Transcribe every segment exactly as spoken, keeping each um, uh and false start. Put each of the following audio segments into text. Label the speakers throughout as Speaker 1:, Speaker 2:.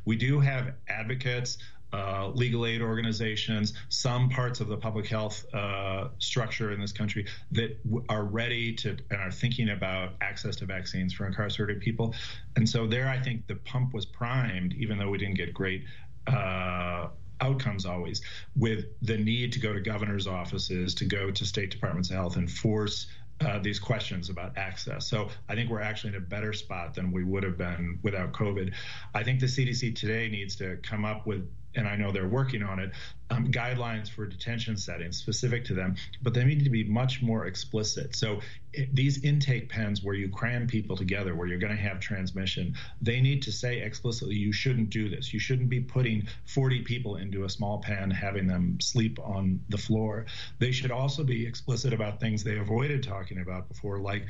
Speaker 1: We do have advocates, uh, legal aid organizations, some parts of the public health uh, structure in this country that w- are ready to and are thinking about access to vaccines for incarcerated people. And so there, I think the pump was primed, even though we didn't get great uh, outcomes always, with the need to go to governor's offices, to go to state departments of health and force Uh, these questions about access. So I think we're actually in a better spot than we would have been without COVID. I think the C D C today needs to come up with, and I know they're working on it, um, guidelines for detention settings specific to them, but they need to be much more explicit. So it, these intake pens where you cram people together, where you're going to have transmission, they need to say explicitly, you shouldn't do this. You shouldn't be putting forty people into a small pen, having them sleep on the floor. They should also be explicit about things they avoided talking about before, like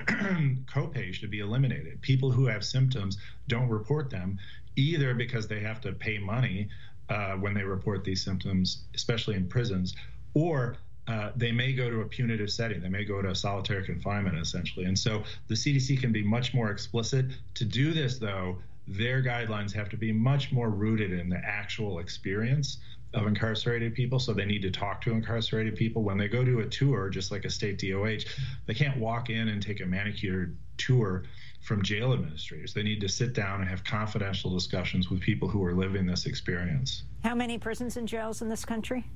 Speaker 1: copay should be eliminated. People who have symptoms don't report them, either because they have to pay money uh, when they report these symptoms, especially in prisons, or uh, they may go to a punitive setting. They may go to solitary confinement, essentially. And so the C D C can be much more explicit. To do this, though, their guidelines have to be much more rooted in the actual experience of incarcerated people. So they need to talk to incarcerated people. When they go to a tour, just like a state D O H, they can't walk in and take a manicured tour from jail administrators. They need to sit down and have confidential discussions with people who are living this experience.
Speaker 2: How many prisons and jails in this country?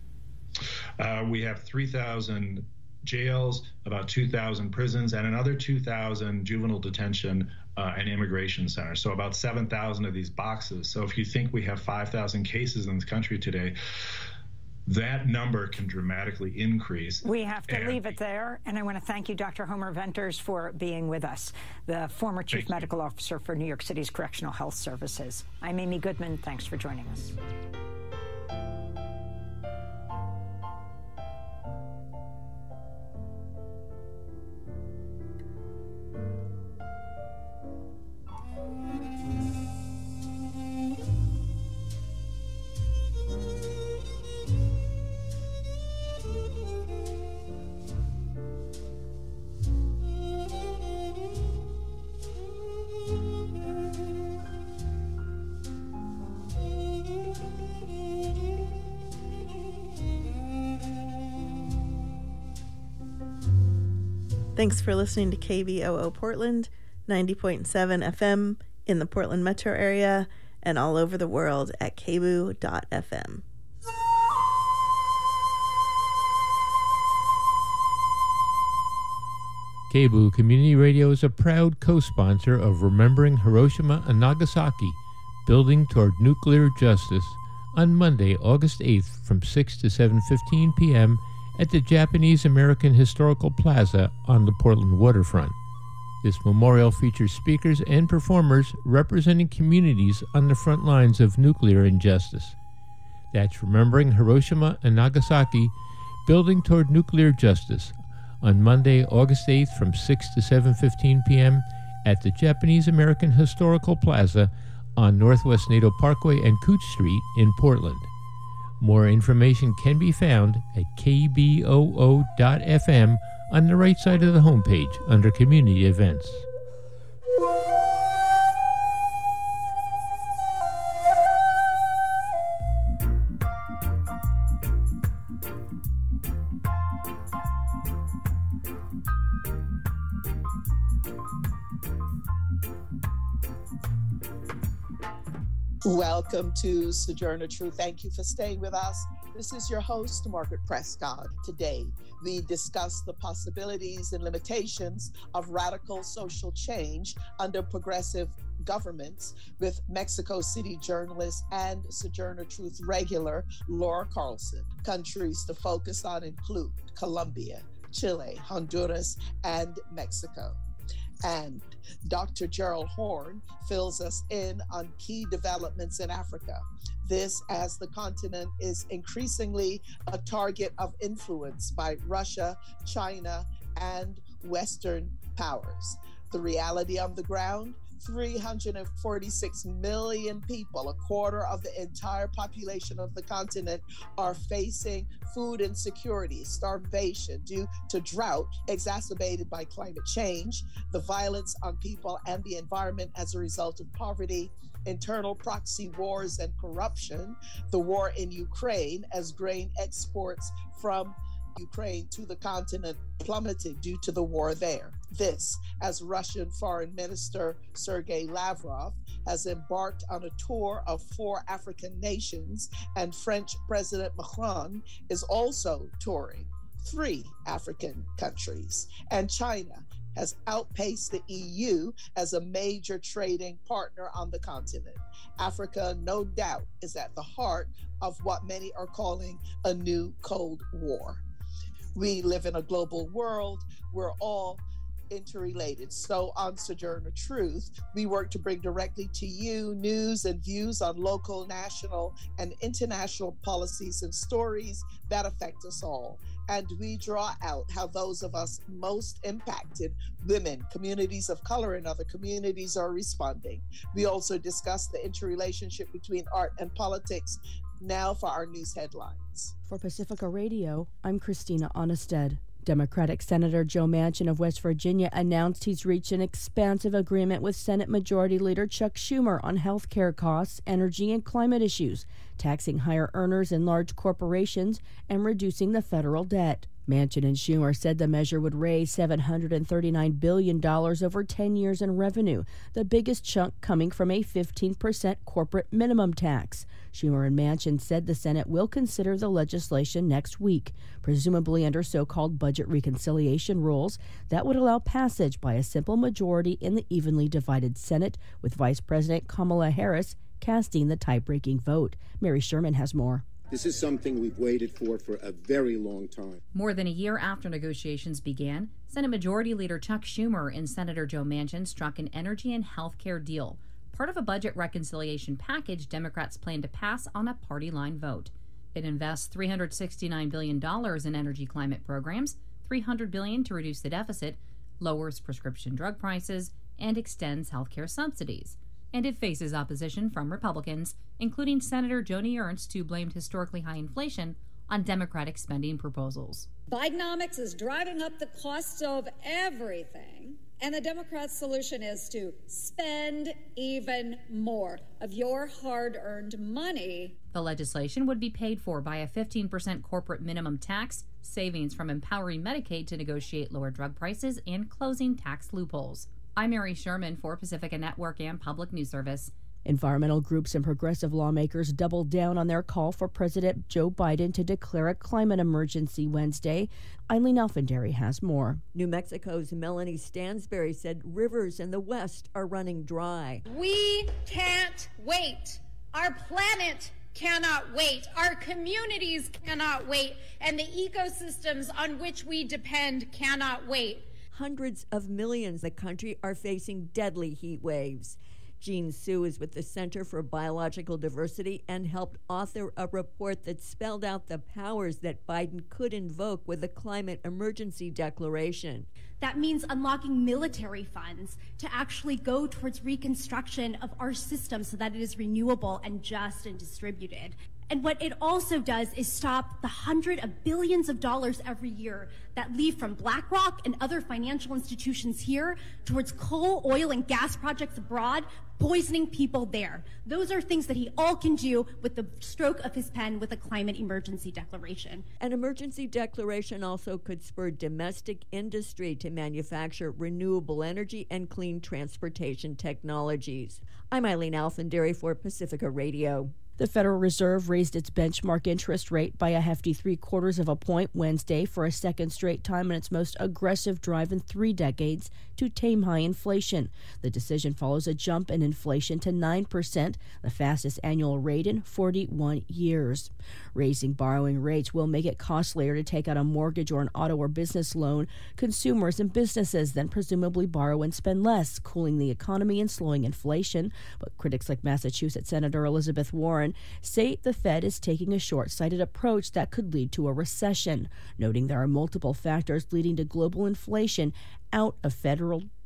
Speaker 1: Uh, we have three thousand jails, about two thousand prisons, and another two thousand juvenile detention uh, and immigration centers. So about seven thousand of these boxes. So if you think we have five thousand cases in this country today, that number can dramatically increase.
Speaker 2: We have to
Speaker 1: and
Speaker 2: leave it there. And I want to thank you, Doctor Homer Venters, for being with us, the former Chief
Speaker 1: Thank
Speaker 2: Medical
Speaker 1: you.
Speaker 2: Officer for New York City's Correctional Health Services. I'm Amy Goodman. Thanks for joining us.
Speaker 3: Thanks for listening to K B O O Portland, ninety point seven F M in the Portland metro area and all over the world at k b o dot f m.
Speaker 4: K B O Community Radio is a proud co-sponsor of Remembering Hiroshima and Nagasaki, Building Toward Nuclear Justice, on Monday, August eighth from six to seven fifteen p.m. at the Japanese American Historical Plaza on the Portland waterfront. This memorial features speakers and performers representing communities on the front lines of nuclear injustice. That's Remembering Hiroshima and Nagasaki, Building Toward Nuclear Justice, on Monday, August eighth from six to seven fifteen p.m. at the Japanese American Historical Plaza on Northwest Nato Parkway and Cooch Street in Portland. More information can be found at k b o o dot f m on the right side of the homepage under Community Events.
Speaker 5: Welcome to Sojourner Truth. Thank you for staying with us. This is your host, Margaret Prescott. Today, we discuss the possibilities and limitations of radical social change under progressive governments with Mexico City journalist and Sojourner Truth regular Laura Carlson. Countries to focus on include Colombia, Chile, Honduras, and Mexico. And Doctor Gerald Horne fills us in on key developments in Africa. This as the continent is increasingly a target of influence by Russia, China, and Western powers. The reality on the ground, three hundred forty-six million people, a quarter of the entire population of the continent, are facing food insecurity, starvation due to drought exacerbated by climate change, the violence on people and the environment as a result of poverty, internal proxy wars and corruption, the war in Ukraine as grain exports from Ukraine to the continent plummeted due to the war there. This, as Russian Foreign Minister Sergei Lavrov has embarked on a tour of four African nations, and French President Macron is also touring three African countries, and China has outpaced the E U as a major trading partner on the continent. Africa, no doubt, is at the heart of what many are calling a new Cold War. We live in a global world. We're all interrelated. So on Sojourner Truth, we work to bring directly to you news and views on local, national, and international policies and stories that affect us all. And we draw out how those of us most impacted, women, communities of color, and other communities are responding. We also discuss the interrelationship between art and politics. Now for our news headlines.
Speaker 6: For Pacifica Radio, I'm Christina Onnested. Democratic Senator Joe Manchin of West Virginia announced he's reached an expansive agreement with Senate Majority Leader Chuck Schumer on health care costs, energy, and climate issues, taxing higher earners and large corporations, and reducing the federal debt. Manchin and Schumer said the measure would raise seven hundred thirty-nine billion dollars over ten years in revenue, the biggest chunk coming from a fifteen percent corporate minimum tax. Schumer and Manchin said the Senate will consider the legislation next week, presumably under so-called budget reconciliation rules that would allow passage by a simple majority in the evenly divided Senate, with Vice President Kamala Harris casting the tie-breaking vote. Mary Sherman has more.
Speaker 7: This is something we've waited for for a very long time.
Speaker 8: More than a year after negotiations began, Senate Majority Leader Chuck Schumer and Senator Joe Manchin struck an energy and health care deal, part of a budget reconciliation package Democrats plan to pass on a party line vote. It invests three hundred sixty-nine billion dollars in energy climate programs, three hundred billion dollars to reduce the deficit, lowers prescription drug prices, and extends health care subsidies. And it faces opposition from Republicans, including Senator Joni Ernst, who blamed historically high inflation on Democratic spending proposals.
Speaker 9: Bidenomics is driving up the cost of everything, and the Democrats' solution is to spend even more of your hard-earned money.
Speaker 8: The legislation would be paid for by a fifteen percent corporate minimum tax, savings from empowering Medicaid to negotiate lower drug prices, and closing tax loopholes. I'm Mary Sherman for Pacifica Network and Public News Service.
Speaker 6: Environmental groups and progressive lawmakers doubled down on their call for President Joe Biden to declare a climate emergency Wednesday. Eileen Alfandary has more.
Speaker 10: New Mexico's Melanie Stansberry said rivers in the West are running dry.
Speaker 11: We can't wait. Our planet cannot wait. Our communities cannot wait. And the ecosystems on which we depend cannot wait.
Speaker 10: Hundreds of millions in the country are facing deadly heat waves. Jean Sue is with the Center for Biological Diversity and helped author a report that spelled out the powers that Biden could invoke with a climate emergency declaration.
Speaker 12: That means unlocking military funds to actually go towards reconstruction of our system so that it is renewable and just and distributed. And what it also does is stop the hundred of billions of dollars every year that leave from BlackRock and other financial institutions here towards coal, oil, and gas projects abroad, poisoning people there. Those are things that he all can do with the stroke of his pen with a climate emergency declaration.
Speaker 10: An emergency declaration also could spur domestic industry to manufacture renewable energy and clean transportation technologies. I'm Eileen Alfandary for Pacifica Radio.
Speaker 6: The Federal Reserve raised its benchmark interest rate by a hefty three-quarters of a point Wednesday for a second straight time in its most aggressive drive in three decades to tame high inflation. The decision follows a jump in inflation to nine percent, the fastest annual rate in forty-one years. Raising borrowing rates will make it costlier to take out a mortgage or an auto or business loan. Consumers and businesses then presumably borrow and spend less, cooling the economy and slowing inflation. But critics like Massachusetts Senator Elizabeth Warren say the Fed is taking a short-sighted approach that could lead to a recession, noting there are multiple factors leading to global inflation out of federal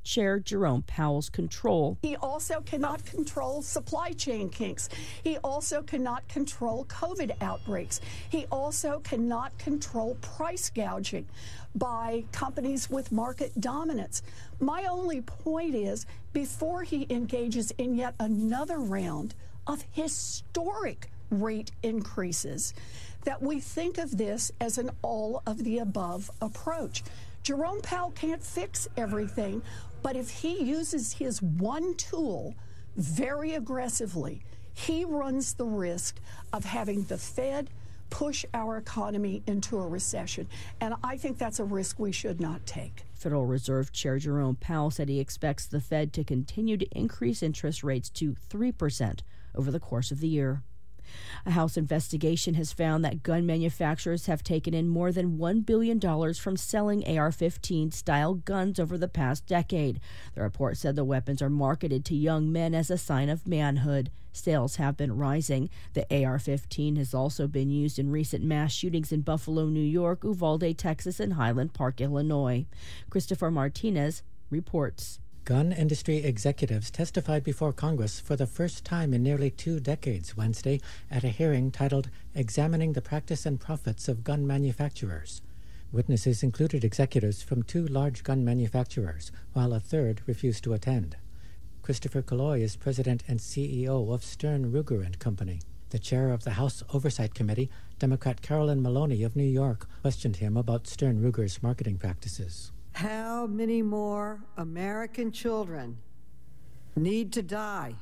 Speaker 6: Chair Jerome Powell's control.
Speaker 13: He also cannot control supply chain kinks. He also cannot control COVID outbreaks. He also cannot control price gouging by companies with market dominance. My only point is, before he engages in yet another round of historic rate increases, that we think of this as an all-of-the-above approach. Jerome Powell can't fix everything, but if he uses his one tool very aggressively, he runs the risk of having the Fed push our economy into a recession. And I think that's a risk we should not take.
Speaker 6: Federal Reserve Chair Jerome Powell said he expects the Fed to continue to increase interest rates to three percent over the course of the year. A House investigation has found that gun manufacturers have taken in more than one billion dollars from selling A R fifteen style guns over the past decade. The report said the weapons are marketed to young men as a sign of manhood. Sales have been rising. The A R fifteen has also been used in recent mass shootings in Buffalo, New York, Uvalde, Texas, and Highland Park, Illinois. Christopher Martinez reports.
Speaker 14: Gun industry executives testified before Congress for the first time in nearly two decades Wednesday at a hearing titled Examining the Practice and Profits of Gun Manufacturers. Witnesses included executives from two large gun manufacturers, while a third refused to attend. Christopher Killoy is president and C E O of Stern Ruger and Company. The chair of the House Oversight Committee, Democrat Carolyn Maloney of New York, questioned him about Stern Ruger's marketing practices.
Speaker 15: How many more American children need to die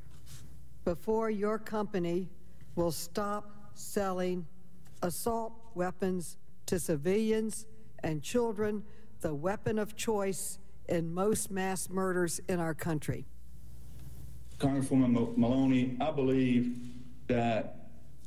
Speaker 15: before your company will stop selling assault weapons to civilians and children, the weapon of choice in most mass murders in our country?
Speaker 16: Congresswoman Maloney, I believe that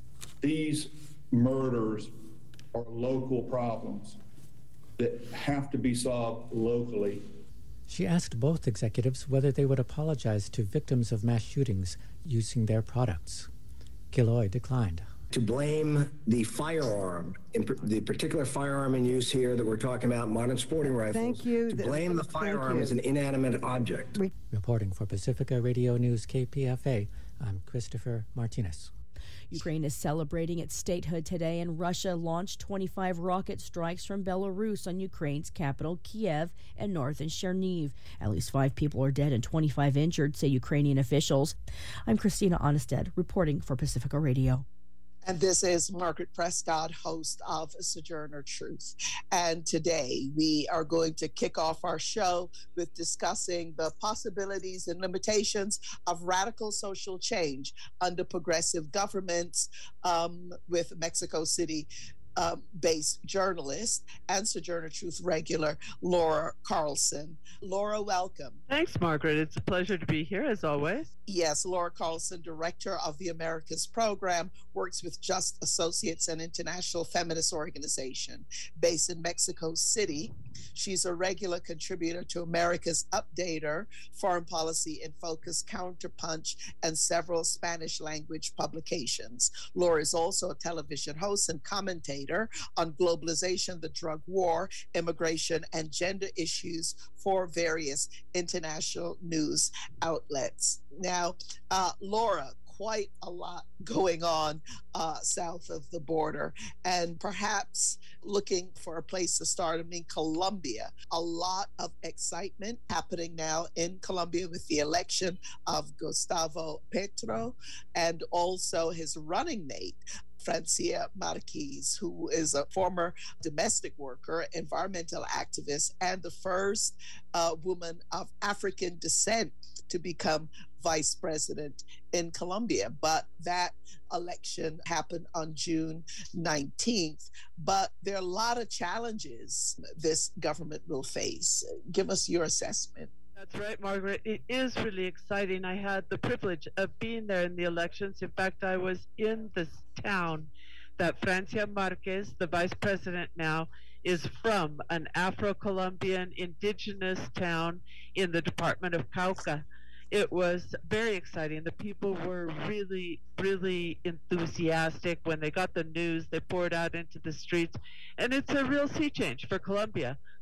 Speaker 16: these murders are local problems that have to be solved locally.
Speaker 14: She asked both executives whether they would apologize to victims of mass shootings using their products. Killoy declined.
Speaker 17: To blame the firearm, in pr- the particular firearm in use here that we're talking about, modern sporting rifles.
Speaker 15: Thank you.
Speaker 17: To blame the firearm as an inanimate object.
Speaker 14: Reporting for Pacifica Radio News K P F A, I'm Christopher Martinez.
Speaker 6: Ukraine is celebrating its statehood today, and Russia launched twenty-five rocket strikes from Belarus on Ukraine's capital, Kiev, and northern Cherniv. At least five people are dead and twenty-five injured, say Ukrainian officials. I'm Christina Onnested, reporting for Pacifica Radio.
Speaker 5: And this is Margaret Prescott, host of Sojourner Truth. And today we are going to kick off our show with discussing the possibilities and limitations of radical social change under progressive governments um, with Mexico City Um, based journalist and Sojourner Truth regular Laura Carlson. Laura, welcome.
Speaker 18: Thanks, Margaret. It's a pleasure to be here, as always.
Speaker 5: Yes, Laura Carlson, director of the Americas program, works with Just Associates, an international feminist organization based in Mexico City. She's a regular contributor to America's Updater, Foreign Policy in Focus, Counterpunch, and several Spanish language publications. Laura is also a television host and commentator on globalization, the drug war, immigration, and gender issues for various international news outlets. Now, uh, Laura, quite a lot going on uh, south of the border, and perhaps looking for a place to start. I mean, Colombia, a lot of excitement happening now in Colombia with the election of Gustavo Petro and also his running mate, Francia Marquez, who is a former domestic worker, environmental activist, and the first uh, woman of African descent to become vice president in Colombia. But that election happened on June nineteenth. But there are a lot of challenges this government will face. Give us your assessment.
Speaker 18: That's right, Margaret. It is really exciting. I had the privilege of being there in the elections. In fact, I was in this town that Francia Marquez, the vice president now, is from, an Afro-Colombian indigenous town in the Department of Cauca. It was very exciting. The people were really, really enthusiastic. When they got the news, they poured out into the streets. And it's a real sea change for Colombia.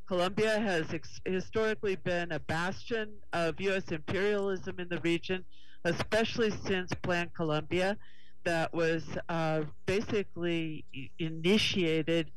Speaker 18: Colombia has ex- historically been a bastion of U S imperialism in the region, especially since Plan Colombia, that was uh, basically initiated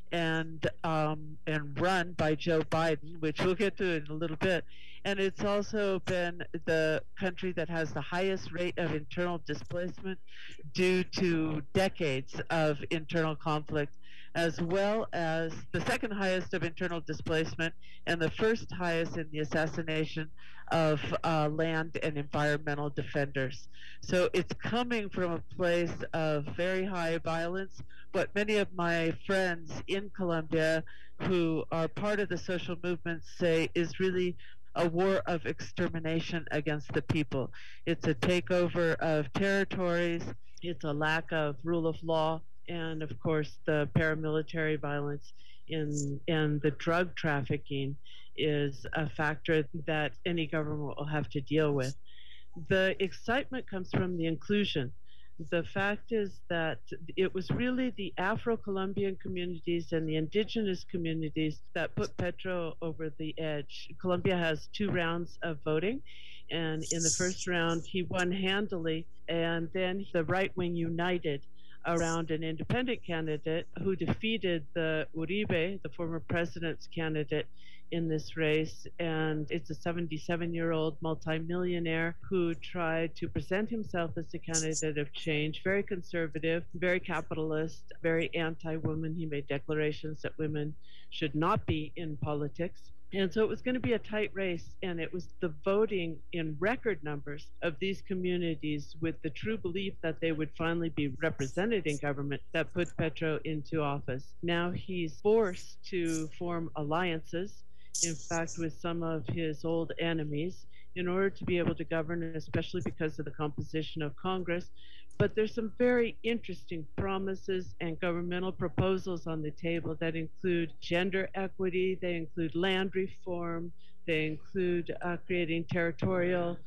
Speaker 18: and um, and run by Joe Biden, which we'll get to in a little bit. And it's also been the country that has the highest rate of internal displacement due to decades of internal conflict, as well as the second highest of internal displacement and the first highest in the assassination of uh, land and environmental defenders. So it's coming from a place of very high violence. What many of my friends in Colombia who are part of the social movement say is really a war of extermination against the people. It's a takeover of territories, it's a lack of rule of law, and of course the paramilitary violence in and the drug trafficking is a factor that any government will have to deal with. The excitement comes from the inclusion. The fact is that it was really the Afro-Colombian communities and the indigenous communities that put Petro over the edge. Colombia has two rounds of voting, and in the first round he won handily, and then the right wing united around an independent candidate who defeated the Uribe, the former president's candidate, in this race. And it's a seventy-seven-year-old multimillionaire who tried to present himself as a candidate of change, very conservative, very capitalist, very anti-woman. He made declarations that women should not be in politics. And so it was going to be a tight race, and it was the voting in record numbers of these communities with the true belief that they would finally be represented in government that put Petro into office. Now he's forced to form alliances, in fact, with some of his old enemies, in order to be able to govern, especially because of the composition of Congress. But there's some very interesting promises and governmental proposals on the table that include gender equity, they include land reform, they include uh, creating territorial,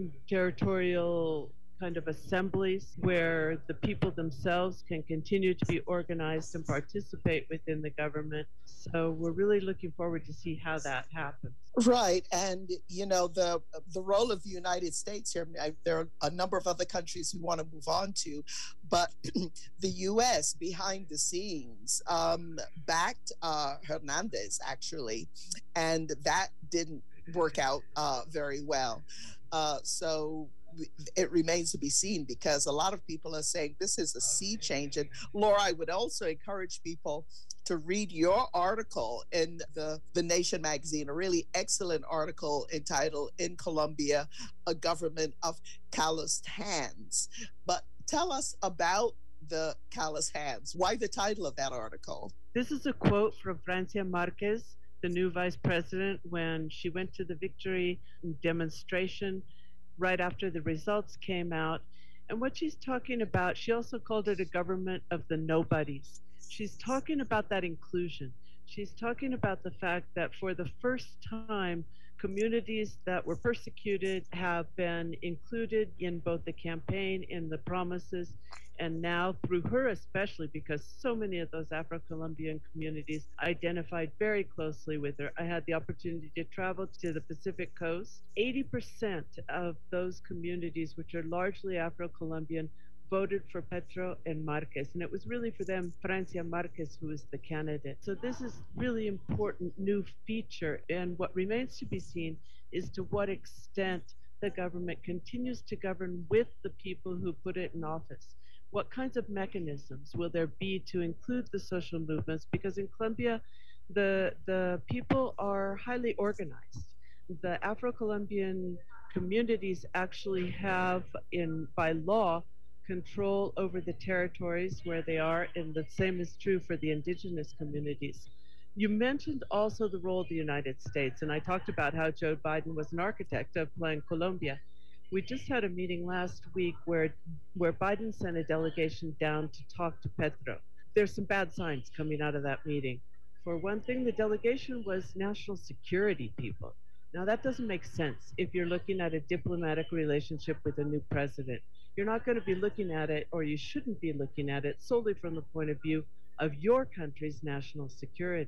Speaker 18: territorial kind of assemblies where the people themselves can continue to be organized and participate within the government. So we're really looking forward to see how that happens.
Speaker 5: Right, and you know the the role of the United States here. I, there are a number of other countries we want to move on to, but the U S behind the scenes um, backed uh, Hernandez actually, and that didn't work out uh, very well. Uh, so. It remains to be seen, because a lot of people are saying this is a sea change. And Laura, I would also encourage people to read your article in the, the Nation magazine, a really excellent article entitled "In Colombia, a Government of Calloused Hands." But tell us about the calloused hands. Why the title of that article?
Speaker 18: This is a quote from Francia Marquez, the new vice president, when she went to the victory demonstration right after the results came out. And what she's talking about, she also called it a government of the nobodies. She's talking about that inclusion. She's talking about the fact that for the first time, communities that were persecuted have been included in both the campaign, in the promises, and now through her especially, because so many of those Afro-Colombian communities identified very closely with her. I had the opportunity to travel to the Pacific Coast. eighty percent of those communities, which are largely Afro-Colombian, voted for Petro and Marquez, and it was really for them Francia Marquez who was the candidate. So this is really important new feature, and what remains to be seen is to what extent the government continues to govern with the people who put it in office. What kinds of mechanisms will there be to include the social movements? Because in Colombia, the the people are highly organized. The Afro-Colombian communities actually have, in by law, control over the territories where they are, and the same is true for the indigenous communities. You mentioned also the role of the United States, and I talked about how Joe Biden was an architect of Plan Colombia. We just had a meeting last week where, where Biden sent a delegation down to talk to Petro. There's some bad signs coming out of that meeting. For one thing, the delegation was national security people. Now, that doesn't make sense if you're looking at a diplomatic relationship with a new president. You're not going to be looking at it, or you shouldn't be looking at it, solely from the point of view of your country's national security.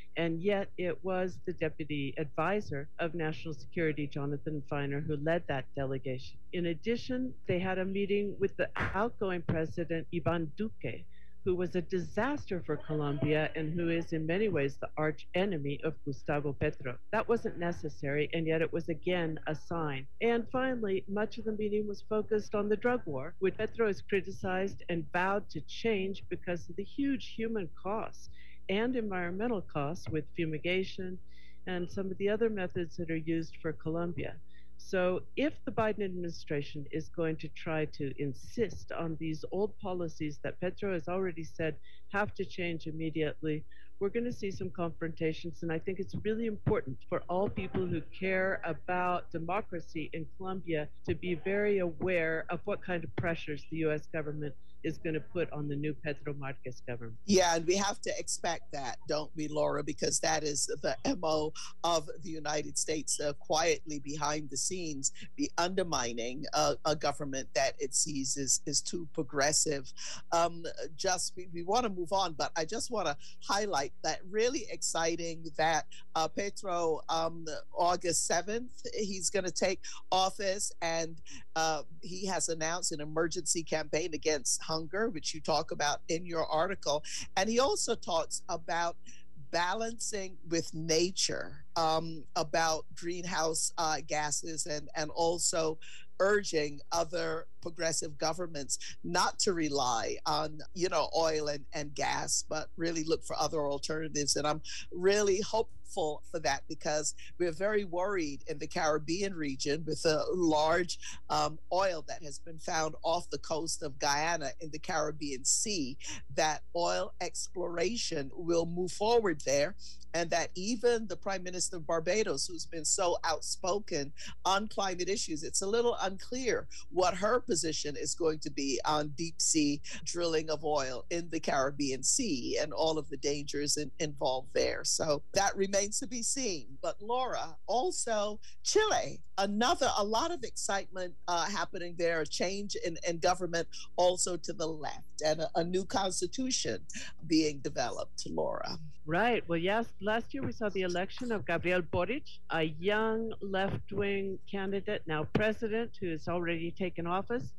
Speaker 18: And yet it was the deputy advisor of national security, Jonathan Feiner, who led that delegation. In addition, they had a meeting with the outgoing president, Ivan Duque, who was a disaster for Colombia and who is in many ways the arch enemy of Gustavo Petro. That wasn't necessary, and yet it was again a sign. And finally, much of the meeting was focused on the drug war, which Petro has criticized and vowed to change because of the huge human costs and environmental costs with fumigation and some of the other methods that are used for Colombia. So if the Biden administration is going to try to insist on these old policies that Petro has already said have to change immediately, we're going to see some confrontations. And I think it's really important for all people who care about democracy in Colombia to be very aware of what kind of pressures the U S government is going to put on the new Petro Marquez government.
Speaker 5: Yeah, and we have to expect that, don't we, Laura? Because that is the M O of the United States, uh, quietly behind the scenes, be undermining uh, a government that it sees is, is too progressive. Um, just, we, we want to move on, but I just want to highlight that really exciting that uh, Petro, um, August seventh, he's going to take office, and uh, he has announced an emergency campaign against hunger, which you talk about in your article. And he also talks about balancing with nature, um, about greenhouse uh, gases, and, and also urging other progressive governments not to rely on, you know, oil and, and gas, but really look for other alternatives. And I'm really hopeful for that, because we're very worried in the Caribbean region with a large um, oil that has been found off the coast of Guyana in the Caribbean Sea, that oil exploration will move forward there, and that even the Prime Minister of Barbados, who's been so outspoken on climate issues, it's a little unclear what her position is going to be on deep sea drilling of oil in the Caribbean Sea and all of the dangers in, involved there. So that remains to be seen. But Laura, also Chile, another, a lot of excitement uh, happening there, a change in, in government also to the left, and a, a new constitution being developed, Laura.
Speaker 18: Right. Well, yes, last year we saw the election of Gabriel Boric, a young left-wing candidate, now president, who has already taken office.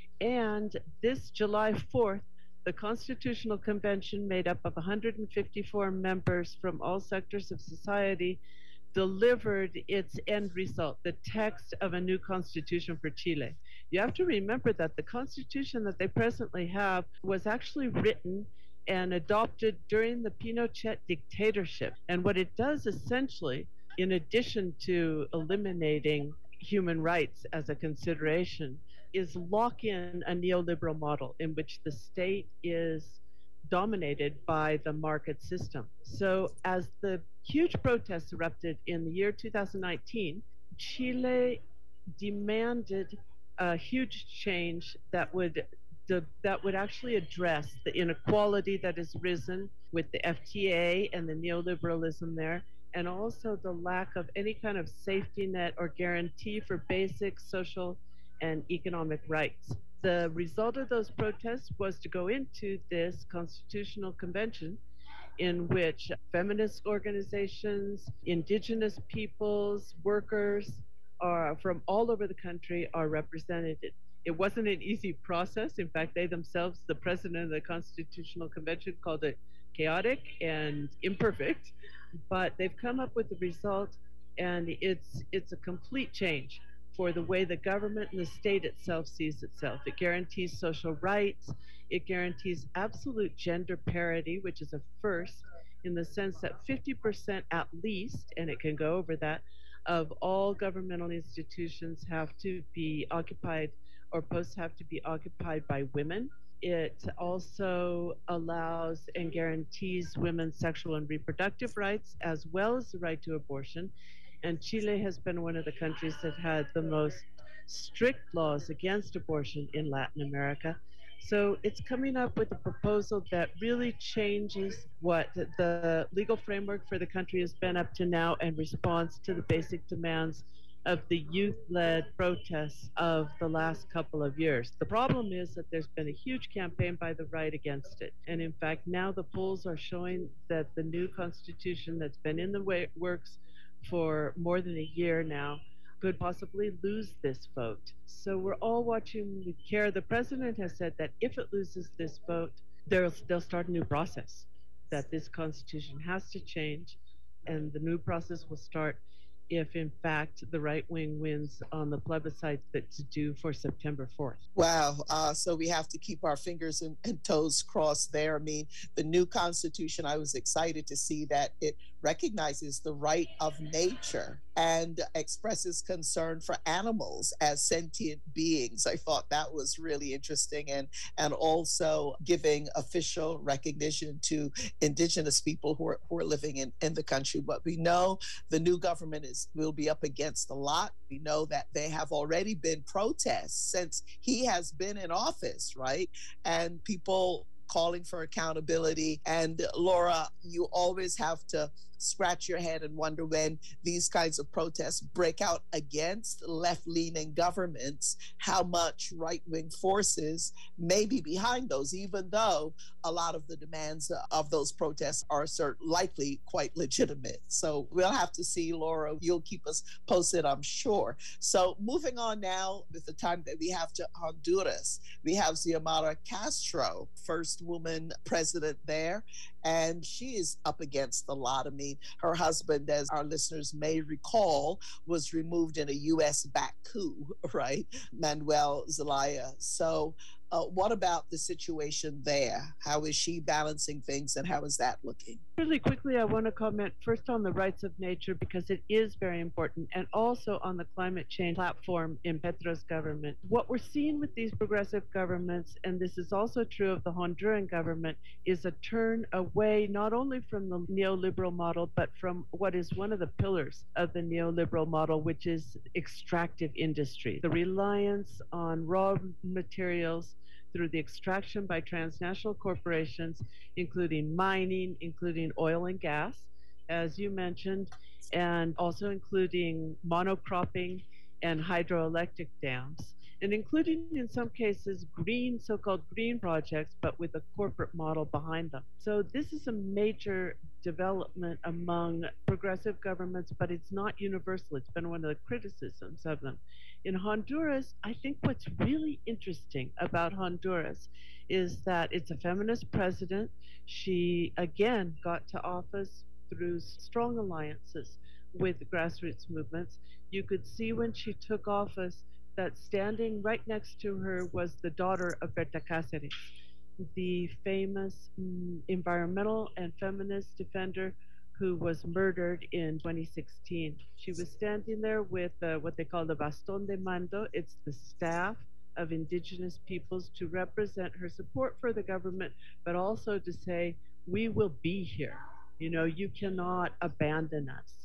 Speaker 18: And this July fourth, the Constitutional Convention, made up of one hundred fifty-four members from all sectors of society, delivered its end result, the text of a new constitution for Chile. You have to remember that the constitution that they presently have was actually written and adopted during the Pinochet dictatorship. And what it does essentially, in addition to eliminating human rights as a consideration, is lock in a neoliberal model in which the state is dominated by the market system. So as the huge protests erupted in the year two thousand nineteen, Chile demanded a huge change that would The, that would actually address the inequality that has risen with the F T A and the neoliberalism there, and also the lack of any kind of safety net or guarantee for basic social and economic rights. The result of those protests was to go into this constitutional convention in which feminist organizations, indigenous peoples, workers are from all over the country are represented. It wasn't an easy process. In fact, they themselves, the president of the Constitutional Convention, called it chaotic and imperfect, but they've come up with the result, and it's it's a complete change for the way the government and the state itself sees itself. It guarantees social rights. It guarantees absolute gender parity, which is a first in the sense that fifty percent at least, and it can go over that, of all governmental institutions have to be occupied, or posts have to be occupied by women. It also allows and guarantees women's sexual and reproductive rights, as well as the right to abortion. And Chile has been one of the countries that had the most strict laws against abortion in Latin America. So it's coming up with a proposal that really changes what the legal framework for the country has been up to now, and responds to the basic demands of the youth-led protests of the last couple of years. The problem is that there's been a huge campaign by the right against it. And in fact, now the polls are showing that the new constitution that's been in the way- works for more than a year now could possibly lose this vote. So we're all watching with care. The president has said that if it loses this vote, they'll, they'll start a new process, that this constitution has to change, and the new process will start if, in fact, the right wing wins on the plebiscite that's due for September fourth.
Speaker 5: Wow. Uh, so we have to keep our fingers and, and toes crossed there. I mean, the new Constitution, I was excited to see that it recognizes the right of nature and expresses concern for animals as sentient beings. I thought that was really interesting, and and also giving official recognition to indigenous people who are, who are living in, in the country. But we know the new government is will be up against a lot. We know that there have already been protests since he has been in office, right? And people calling for accountability. And Laura, you always have to scratch your head and wonder when these kinds of protests break out against left-leaning governments, how much right-wing forces may be behind those, even though a lot of the demands of those protests are cert- likely quite legitimate. So we'll have to see, Laura. You'll keep us posted, I'm sure. So moving on now with the time that we have to Honduras, we have Xiomara Castro, first woman president there, and she is up against a lot. I mean, her husband, as our listeners may recall, was removed in a U S-backed coup, right? Manuel Zelaya. So uh, what about the situation there? How is she balancing things, and how is that looking?
Speaker 18: Really quickly, I want to comment first on the rights of nature, because it is very important, and also on the climate change platform in Petro's government. What we're seeing with these progressive governments, and this is also true of the Honduran government, is a turn away not only from the neoliberal model, but from what is one of the pillars of the neoliberal model, which is extractive industry. The reliance on raw materials through the extraction by transnational corporations, including mining, including oil and gas, as you mentioned, and also including monocropping and hydroelectric dams, and including in some cases green, so-called green projects, but with a corporate model behind them. So this is a major development among progressive governments, but it's not universal. It's been one of the criticisms of them. In Honduras, I think what's really interesting about Honduras is that it's a feminist president. She, again, got to office through strong alliances with grassroots movements. You could see when she took office that standing right next to her was the daughter of Berta Cáceres, the famous mm, environmental and feminist defender who was murdered in twenty sixteen. She was standing there with uh, what they call the Bastón de Mando. It's the staff of indigenous peoples to represent her support for the government, but also to say, we will be here. You know, you cannot abandon us.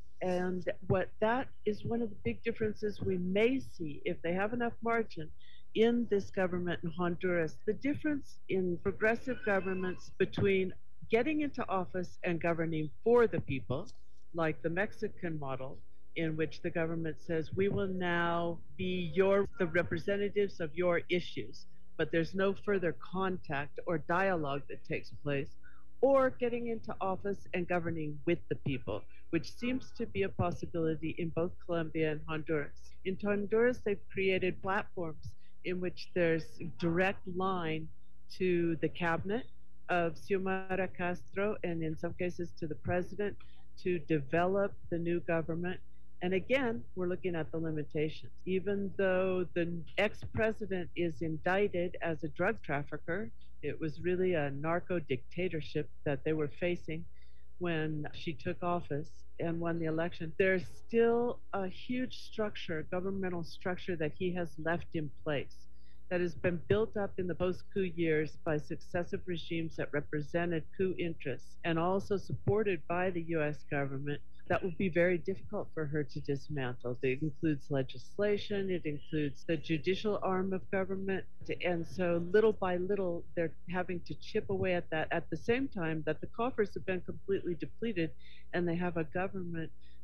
Speaker 18: And what that is one of the big differences we may see, if they have enough margin, in this government in Honduras. The difference in progressive governments between getting into office and governing for the people, like the Mexican model, in which the government says, we will now be your the representatives of your issues, but there's no further contact or dialogue that takes place, or getting into office and governing with the people, which seems to be a possibility in both Colombia and Honduras. In Honduras, they've created platforms in which there's direct line to the cabinet of Xiomara Castro, and in some cases to the president, to develop the new government. And again, we're looking at the limitations. Even though the ex-president is indicted as a drug trafficker, it was really a narco dictatorship that they were facing when she took office and won the election. There's still a huge structure, governmental structure, that he has left in place, that has been built up in the post-coup years by successive regimes that represented coup interests, and also supported by the U S government, that will be very difficult for her to dismantle. It includes legislation, it includes the judicial arm of government, and so little by little, they're having to chip away at that at the same time that the coffers have been completely depleted, and they have a government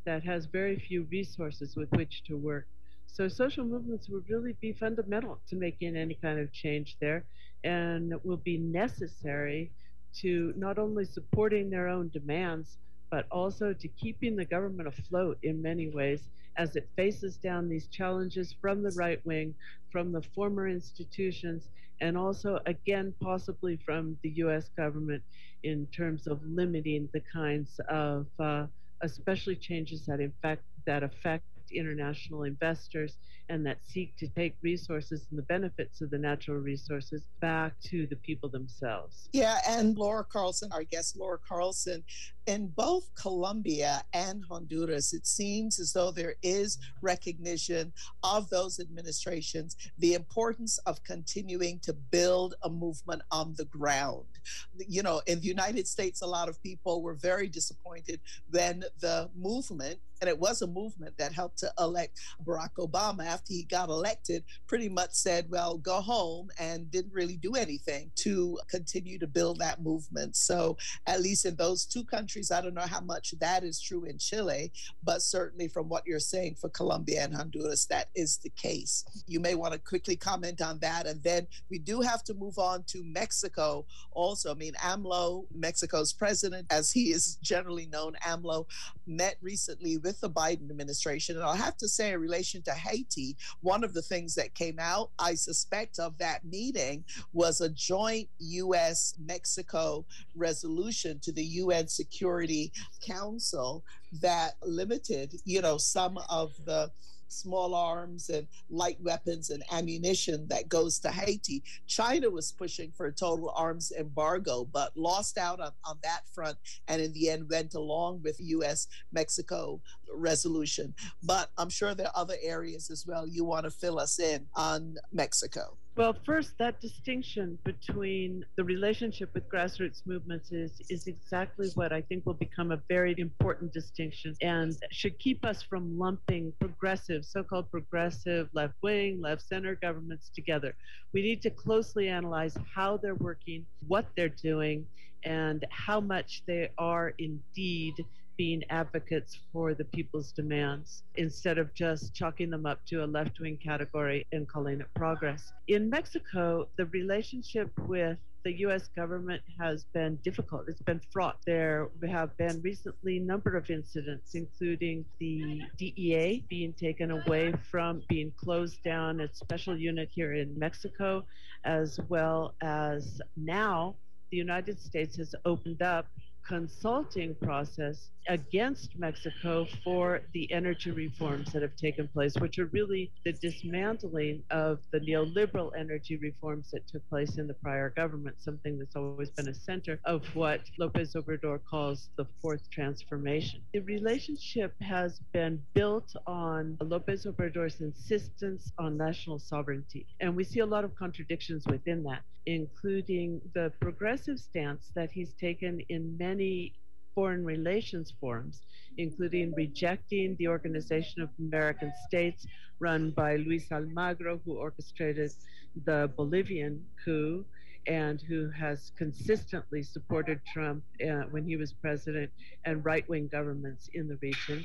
Speaker 18: that has very few resources with which to work. So social movements will really be fundamental to making any kind of change there, and will be necessary to not only supporting their own demands, but also to keeping the government afloat in many ways as it faces down these challenges from the right wing, from the former institutions, and also, again, possibly from the U S government in terms of limiting the kinds of, uh, especially changes that in fact that affect international investors and that seek to take resources and the benefits of the natural resources back to the people themselves.
Speaker 5: Yeah, and Laura Carlson, our guest Laura Carlson, in both Colombia and Honduras, it seems as though there is recognition of those administrations, the importance of continuing to build a movement on the ground. You know, in the United States, a lot of people were very disappointed when the movement, and it was a movement that helped to elect Barack Obama after he got elected, pretty much said, well, go home, and didn't really do anything to continue to build that movement. So at least in those two countries, I don't know how much that is true in Chile, but certainly from what you're saying for Colombia and Honduras, that is the case. You may want to quickly comment on that. And then we do have to move on to Mexico also. I mean, AMLO, Mexico's president, as he is generally known, AMLO, met recently with the Biden administration. And I'll have to say, in relation to Haiti, one of the things that came out, I suspect, of that meeting was a joint U S Mexico resolution to the U N Security Council that limited, you know, some of the small arms and light weapons and ammunition that goes to Haiti. China was pushing for a total arms embargo, but lost out on, on that front, and in the end went along with U S Mexico resolution. But I'm sure there are other areas as well you want to fill us in on Mexico.
Speaker 18: Well, first, that distinction between the relationship with grassroots movements is, is exactly what I think will become a very important distinction and should keep us from lumping progressive, so-called progressive left-wing, left-center governments together. We need to closely analyze how they're working, what they're doing, and how much they are indeed being advocates for the people's demands, instead of just chalking them up to a left-wing category and calling it progress. In Mexico, the relationship with the U S government has been difficult. It's been fraught. There have been recently a number of incidents, including the D E A being taken away from, being closed down, a special unit here in Mexico, as well as now the United States has opened up consulting process against Mexico for the energy reforms that have taken place, which are really the dismantling of the neoliberal energy reforms that took place in the prior government, something that's always been a center of what López Obrador calls the fourth transformation. The relationship has been built on López Obrador's insistence on national sovereignty, and we see a lot of contradictions within that, including the progressive stance that he's taken in many foreign relations forums, including rejecting the Organization of American States run by Luis Almagro, who orchestrated the Bolivian coup and who has consistently supported Trump uh, when he was president and right-wing governments in the region,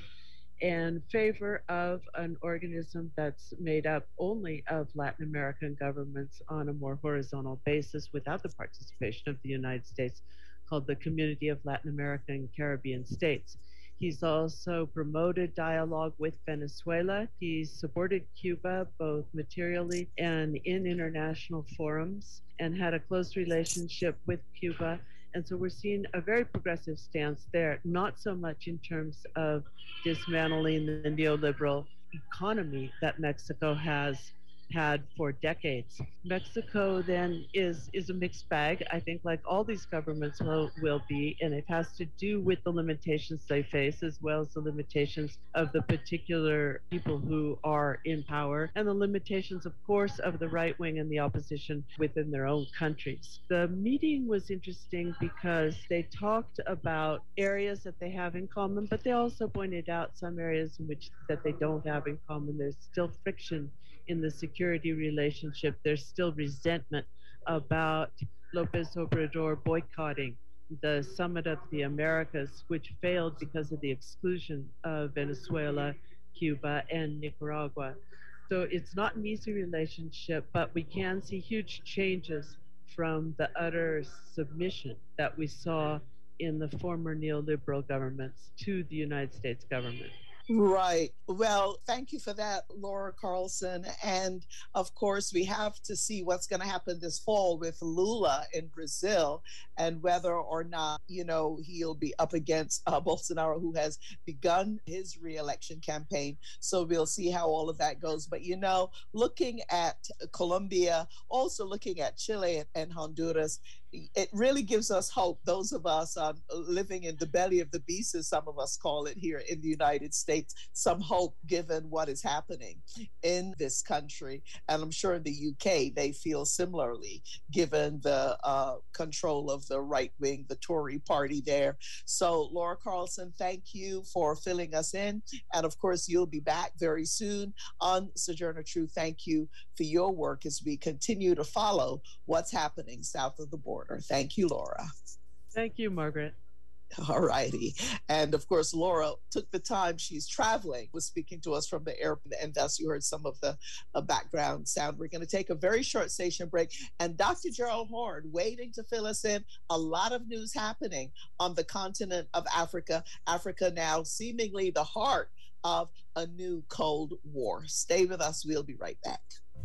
Speaker 18: in favor of an organism that's made up only of Latin American governments on a more horizontal basis without the participation of the United States, called the Community of Latin American and Caribbean States. He's also promoted dialogue with Venezuela. He's supported Cuba both materially and in international forums, and had a close relationship with Cuba. And so we're seeing a very progressive stance there, not so much in terms of dismantling the neoliberal economy that Mexico has had for decades. Mexico then is is a mixed bag, I think, like all these governments will, will be, and it has to do with the limitations they face, as well as the limitations of the particular people who are in power, and the limitations, of course, of the right wing and the opposition within their own countries. The meeting was interesting because they talked about areas that they have in common, but they also pointed out some areas in which that they don't have in common. There's still friction in the security relationship. There's still resentment about López Obrador boycotting the Summit of the Americas, which failed because of the exclusion of Venezuela, Cuba, and Nicaragua. So it's not an easy relationship, but we can see huge changes from the utter submission that we saw in the former neoliberal governments to the United States government.
Speaker 5: Right. Well, thank you for that, Laura Carlson. And of course, we have to see what's going to happen this fall with Lula in Brazil and whether or not, you know, he'll be up against uh, Bolsonaro, who has begun his reelection campaign. So we'll see how all of that goes. But, you know, looking at Colombia, also looking at Chile and Honduras, it really gives us hope. Those of us um, living in the belly of the beast, as some of us call it here in the United States, some hope given what is happening in this country. And I'm sure in the U K, they feel similarly, given the uh, control of the right wing, the Tory party there. So Laura Carlson, thank you for filling us in. And of course, you'll be back very soon on Sojourner Truth. Thank you for your work as we continue to follow what's happening south of the border. Thank you, Laura.
Speaker 18: Thank you, Margaret.
Speaker 5: All righty. And of course, Laura took the time. She's traveling, was speaking to us from the airport, and thus you heard some of the uh, background sound. We're going to take a very short station break. And Doctor Gerald Horne waiting to fill us in. A lot of news happening on the continent of Africa. Africa now seemingly the heart of a new Cold War. Stay with us. We'll be right back.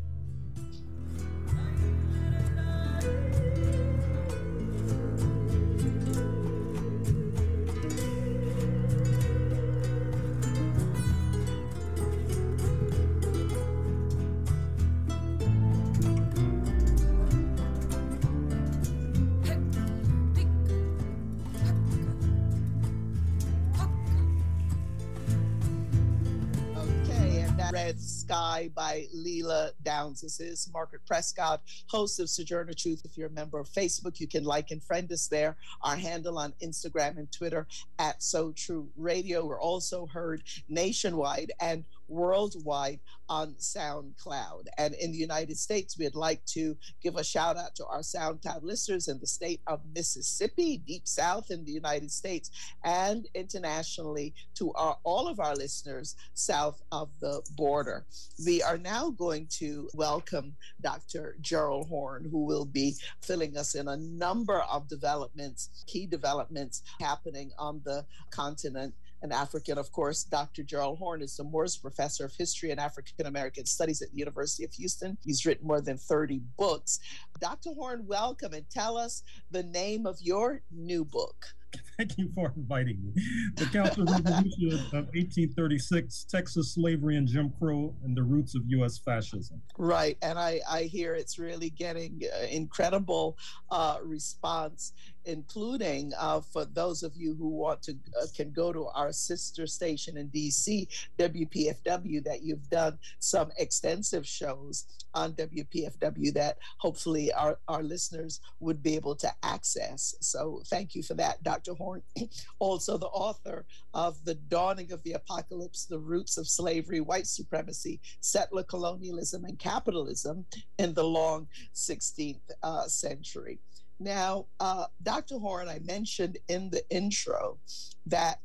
Speaker 5: Red Sky by Leela Downs. This is Margaret Prescott, host of Sojourner Truth. If you're a member of Facebook, you can like and friend us there. Our handle on Instagram and Twitter at So True Radio. We're also heard nationwide and worldwide on SoundCloud. And in the United States, we'd like to give a shout out to our SoundCloud listeners in the state of Mississippi, deep south in the United States, and internationally to our, all of our listeners south of the border. We are now going to welcome Doctor Gerald Horne, who will be filling us in a number of developments, key developments happening on the continent and Africa. And of course, Doctor Gerald Horne is the Morse Professor of History and African American Studies at the University of Houston. He's written more than thirty books. Doctor Horne, welcome, and tell us the name of your new book.
Speaker 19: Thank you for inviting me. The Counter-Revolution of eighteen thirty-six, Texas Slavery and Jim Crow, and the Roots of U S Fascism.
Speaker 5: Right, and I, I hear it's really getting uh, incredible uh, response, including uh, for those of you who want to, uh, can go to our sister station in D C, W P F W, that you've done some extensive shows on W P F W that hopefully our, our listeners would be able to access. So thank you for that, Doctor Horne. Also the author of The Dawning of the Apocalypse, The Roots of Slavery, White Supremacy, Settler Colonialism, and Capitalism in the Long sixteenth uh, Century. Now, uh, Doctor Horne, I mentioned in the intro that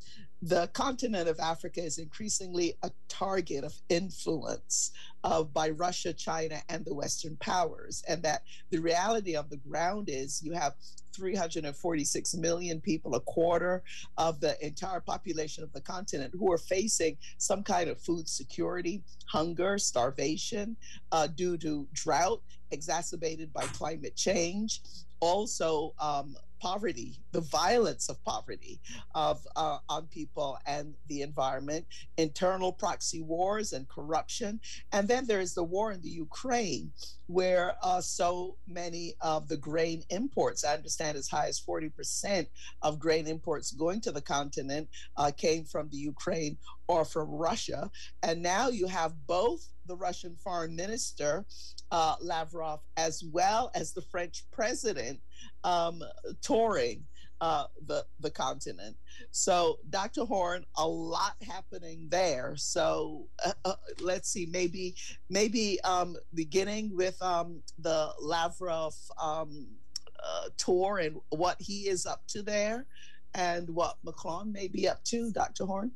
Speaker 5: the continent of Africa is increasingly a target of influence uh, by Russia, China, and the Western powers, and that the reality on the ground is you have three hundred forty-six million people, a quarter of the entire population of the continent, who are facing some kind of food security, hunger, starvation uh, due to drought exacerbated by climate change. Also, um, poverty, the violence of poverty of uh, on people and the environment, internal proxy wars and corruption. And then there is the war in the Ukraine, where uh, so many of the grain imports, I understand as high as forty percent of grain imports going to the continent uh, came from the Ukraine or from Russia. And now you have both the Russian foreign minister, uh, Lavrov, as well as the French president um, touring uh, the, the continent. So, Doctor Horne, a lot happening there. So uh, uh, let's see, maybe maybe um, beginning with um, the Lavrov um, uh, tour and what he is up to there and what Macron may be up to, Doctor Horne?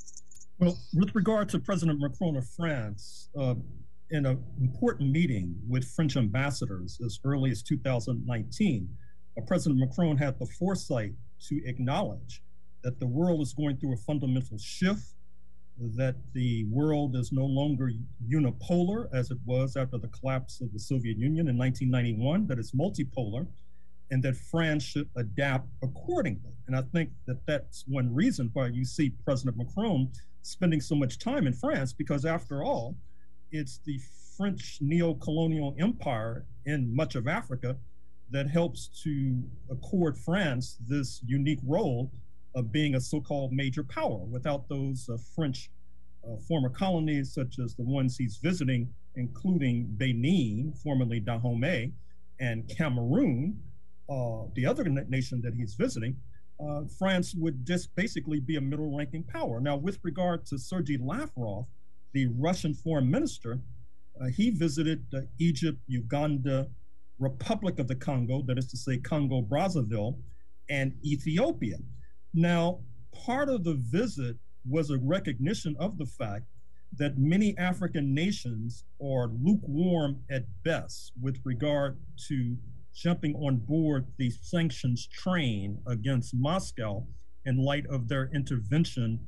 Speaker 19: Well, with regard to President Macron of France, uh, in an important meeting with French ambassadors as early as two thousand nineteen, uh, President Macron had the foresight to acknowledge that the world is going through a fundamental shift, that the world is no longer unipolar as it was after the collapse of the Soviet Union in nineteen ninety-one, that it's multipolar, and that France should adapt accordingly. And I think that that's one reason why you see President Macron spending so much time in France, because after all, it's the French neo-colonial empire in much of Africa that helps to accord France this unique role of being a so-called major power. Without those uh, French uh, former colonies, such as the ones he's visiting, including Benin, formerly Dahomey, and Cameroon, uh, the other nation that he's visiting, uh, France would just basically be a middle-ranking power. Now, with regard to Sergei Lavrov, the Russian foreign minister, uh, he visited uh, Egypt, Uganda, Republic of the Congo, that is to say Congo-Brazzaville, and Ethiopia. Now, part of the visit was a recognition of the fact that many African nations are lukewarm at best with regard to jumping on board the sanctions train against Moscow in light of their intervention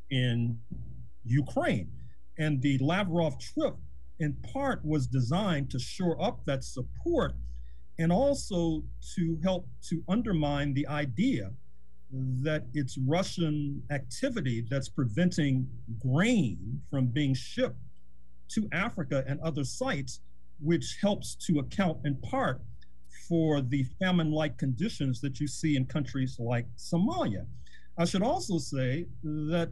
Speaker 19: in Ukraine. And the Lavrov trip, in part, was designed to shore up that support and also to help to undermine the idea that it's Russian activity that's preventing grain from being shipped to Africa and other sites, which helps to account in part for the famine-like conditions that you see in countries like Somalia. I should also say that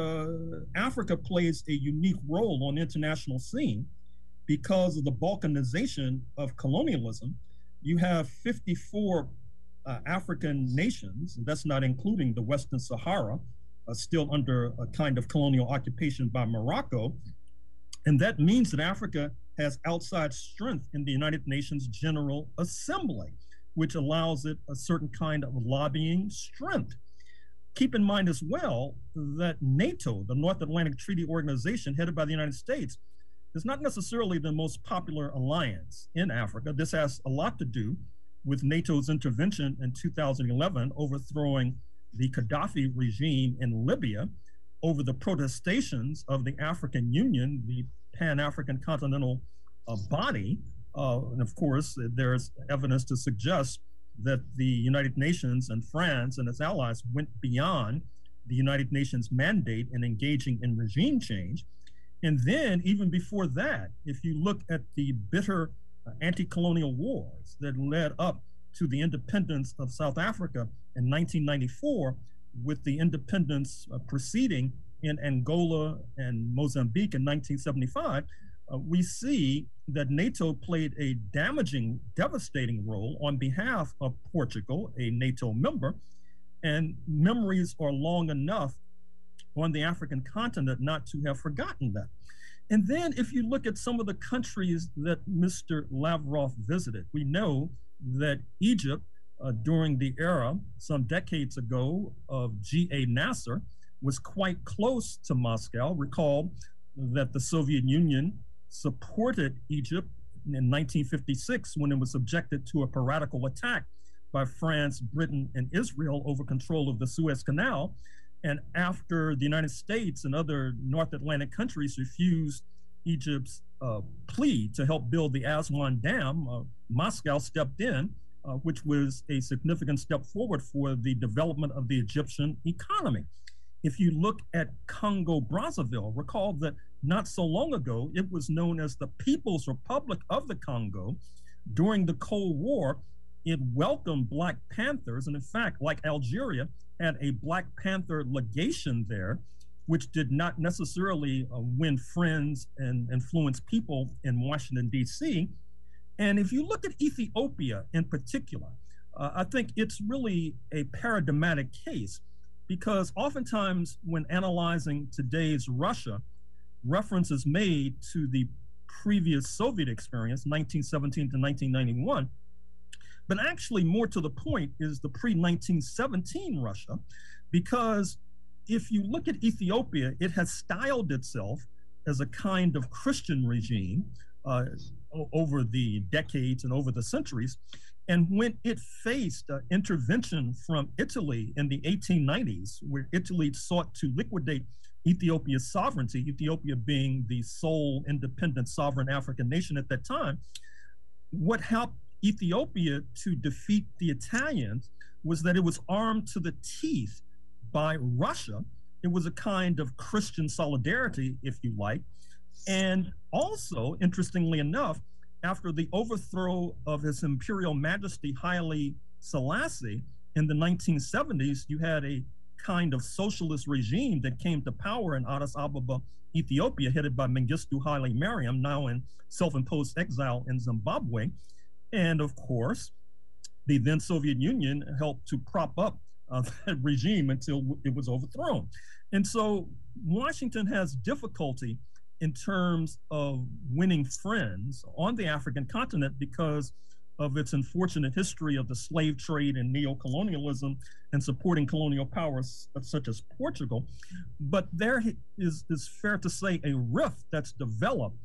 Speaker 19: uh, Africa plays a unique role on the international scene because of the balkanization of colonialism. You have fifty-four uh, African nations, and that's not including the Western Sahara, uh, still under a kind of colonial occupation by Morocco. And that means that Africa has outside strength in the United Nations General Assembly, which allows it a certain kind of lobbying strength. Keep in mind as well that NATO, the North Atlantic Treaty Organization headed by the United States, is not necessarily the most popular alliance in Africa. This has a lot to do with NATO's intervention in two thousand eleven, overthrowing the Gaddafi regime in Libya over the protestations of the African Union, the Pan-African Continental uh, body. Uh, and of course, there's evidence to suggest that the United Nations and France and its allies went beyond the United Nations mandate in engaging in regime change. And then even before that, if you look at the bitter uh, anti-colonial wars that led up to the independence of South Africa in nineteen ninety-four, with the independence uh, proceeding in Angola and Mozambique in nineteen seventy-five, uh, we see that NATO played a damaging, devastating role on behalf of Portugal, a NATO member, and memories are long enough on the African continent not to have forgotten that. And then if you look at some of the countries that Mister Lavrov visited, we know that Egypt, uh, during the era some decades ago of G A Nasser, was quite close to Moscow. Recall that the Soviet Union supported Egypt in nineteen fifty-six when it was subjected to a piratical attack by France, Britain, and Israel over control of the Suez Canal. And after the United States and other North Atlantic countries refused Egypt's uh, plea to help build the Aswan Dam, uh, Moscow stepped in, uh, which was a significant step forward for the development of the Egyptian economy. If you look at Congo-Brazzaville, recall that not so long ago, it was known as the People's Republic of the Congo. During the Cold War, it welcomed Black Panthers, and in fact, like Algeria, had a Black Panther legation there, which did not necessarily uh, win friends and influence people in Washington, D C. And if you look at Ethiopia in particular, uh, I think it's really a paradigmatic case, because oftentimes when analyzing today's Russia, reference is made to the previous Soviet experience, nineteen seventeen to nineteen ninety-one. But actually, more to the point is the pre nineteen seventeen Russia, because if you look at Ethiopia, it has styled itself as a kind of Christian regime uh, over the decades and over the centuries. And when it faced uh, intervention from Italy in the eighteen nineties, where Italy sought to liquidate Ethiopia's sovereignty, Ethiopia being the sole independent sovereign African nation at that time, what helped Ethiopia to defeat the Italians was that it was armed to the teeth by Russia. It was a kind of Christian solidarity, if you like. And also, interestingly enough, after the overthrow of His Imperial Majesty Haile Selassie in the nineteen seventies, you had a kind of socialist regime that came to power in Addis Ababa, Ethiopia, headed by Mengistu Haile Mariam, now in self-imposed exile in Zimbabwe. And of course, the then Soviet Union helped to prop up uh, that regime until it was overthrown. And so Washington has difficulty in terms of winning friends on the African continent because of its unfortunate history of the slave trade and neo-colonialism and supporting colonial powers such as Portugal. But there is, is fair to say, a rift that's developed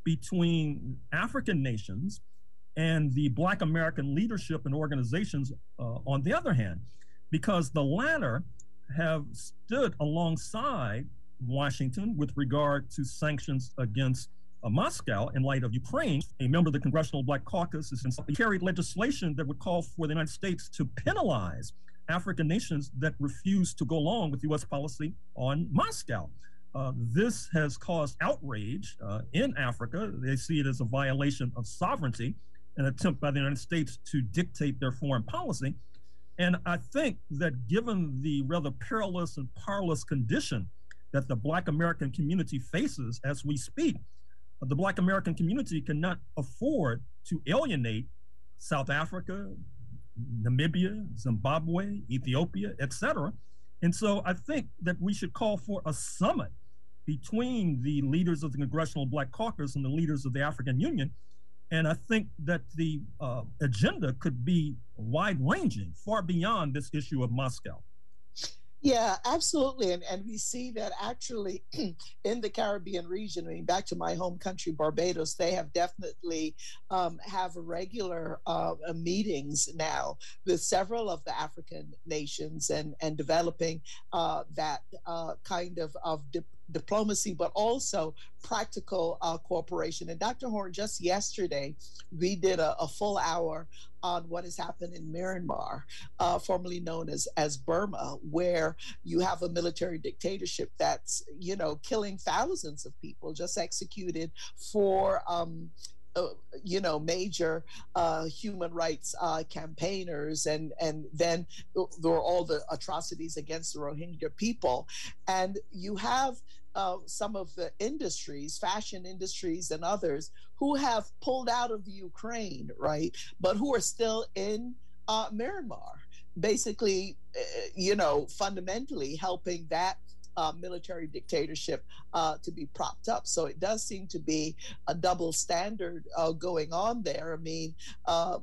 Speaker 19: between African nations and the Black American leadership and organizations uh, on the other hand, because the latter have stood alongside Washington with regard to sanctions against uh, Moscow in light of Ukraine. A member of the Congressional Black Caucus has carried legislation that would call for the United States to penalize African nations that refuse to go along with U S policy on Moscow. Uh, this has caused outrage uh, in Africa. They see it as a violation of sovereignty, an attempt by the United States to dictate their foreign policy. And I think that given the rather perilous and powerless condition that the Black American community faces as we speak, the Black American community cannot afford to alienate South Africa, Namibia, Zimbabwe, Ethiopia, et cetera. And so I think that we should call for a summit between the leaders of the Congressional Black Caucus and the leaders of the African Union. And I think that the uh, agenda could be wide-ranging, far beyond this issue of Moscow.
Speaker 5: Yeah, absolutely. And, and we see that actually in the Caribbean region, I mean, back to my home country, Barbados, they have definitely um, have regular uh, meetings now with several of the African nations and, and developing uh, that uh, kind of, of dip- diplomacy, but also practical uh, cooperation. And Doctor Horne, just yesterday, we did a, a full hour on what has happened in Myanmar, uh, formerly known as, as Burma, where you have a military dictatorship that's, you know, killing thousands of people, just executed for, um, uh, you know, major uh, human rights uh, campaigners. And, and then there were all the atrocities against the Rohingya people. And you have Uh, some of the industries, fashion industries and others, who have pulled out of Ukraine, right? But who are still in uh, Myanmar, basically, uh, you know, fundamentally helping that uh, military dictatorship uh, to be propped up. So it does seem to be a double standard uh, going on there. I mean, um,